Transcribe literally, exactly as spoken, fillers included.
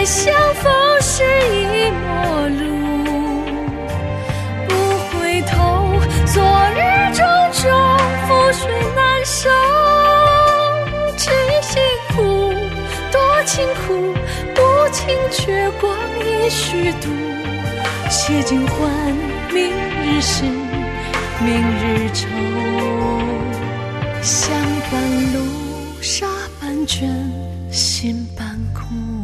相逢是一陌路，不回头，昨日种种覆水难收。只辛苦，多清苦，不请却光阴虚度。且尽欢，明日事，明日愁。相伴路，沙般倦，心般苦。